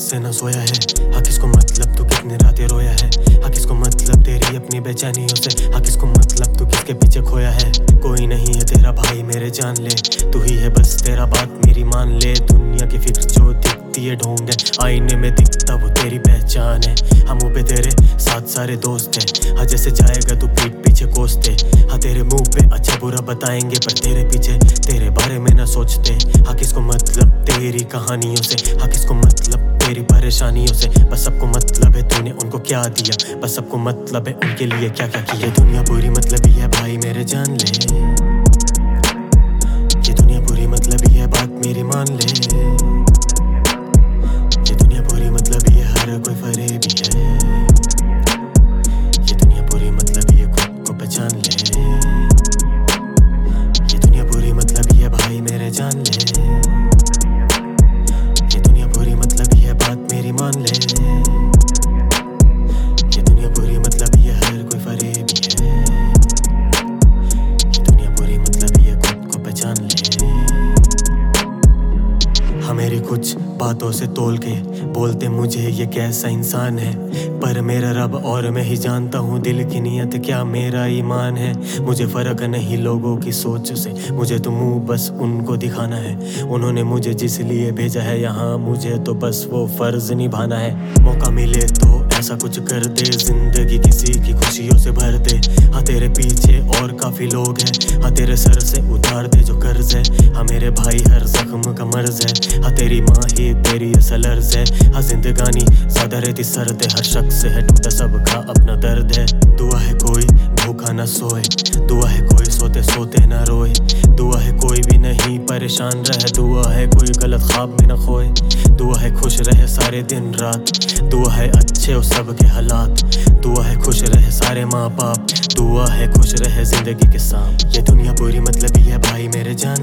से न सोया है। हाँ किसको मतलब तू कितनी रातें रोया है। हाँ किसको मतलब तेरी अपनी बेचैनियों से। हाँ किसको मतलब तू किसके पीछे खोया है। कोई नहीं है तेरा भाई मेरे जान ले, तू ही है बस तेरा बात मेरी मान ले। दुनिया की फिक्र जो दिखती है ढोंग है, आईने में दिखता वो तेरी पहचान है। हम मुँह पे तेरे साथ सारे दोस्त है। हाँ जैसे जाएगा तू पीठ पीछे कोसते। हाँ तेरे मुंह पे अच्छा बुरा बताएंगे पर तेरे पीछे तेरे बारे में ना सोचते। हाँ किसको मतलब तेरी कहानियों से। हाँ किसको मतलब तेरी परेशानियों से। बस सबको मतलब है तूने उनको क्या दिया, बस सबको मतलब है उनके लिए क्या क्या किया। ये दुनिया पूरी मतलबी है भाई मेरे जान ले, ये दुनिया पूरी मतलबी है बात मेरी मान ले। ये दुनिया पूरी मतलबी है हर कोई फरेबी है। ये दुनिया पूरी मतलबी है खुद को पहचान ले। ये दुनिया पूरी मतलबी है भाई मेरे जान ले। ये दुनिया पूरी मतलबी है बात मेरी मान ले। ये दुनिया पूरी मतलबी है हर कोई फरेबी है। ये दुनिया पूरी मतलबी है खुद को पहचान ले। हाँ मेरी कुछ बातों से तोल के बोलते मुझे ये कैसा इंसान है, पर मेरा रब और मैं ही जानता हूँ दिल की नीयत क्या मेरा ईमान है। मुझे फर्क नहीं लोगों की सोच से, मुझे तो मुंह बस उनको दिखाना है। उन्होंने मुझे जिस लिए भेजा है यहाँ, मुझे तो बस वो फर्ज निभाना है। मौका मिले तो ऐसा कुछ कर दे, जिंदगी किसी की खुशियों से भर दे। हाँ तेरे पीछे और काफी लोग हैं, हाँ तेरे सर से उतार दे जो कर्ज है। हाँ मेरे भाई हर जख्म का मर्ज है, हाँ तेरी माँ ही तेरी असल अर्ज है। हाँ जिंदगानी ज्यादा रहती सर्द है, हर शख्स है टूटा सबका अपना दर्द है। दुआ है कोई भूखा ना सोए, दुआ है कोई सोते सोते ना रोए। दुआ है कोई भी नहीं परेशान रहे, दुआ है कोई गलत ख्वाब में ना खोए। दुआ है खुश रहे सारे दिन रात, दुआ है अच्छे हो सबके हालात। दुआ है खुश रहे सारे माँ बाप, दुआ है खुश रहे जिंदगी के साथ। ये दुनिया पूरी मतलबी है भाई मेरे जान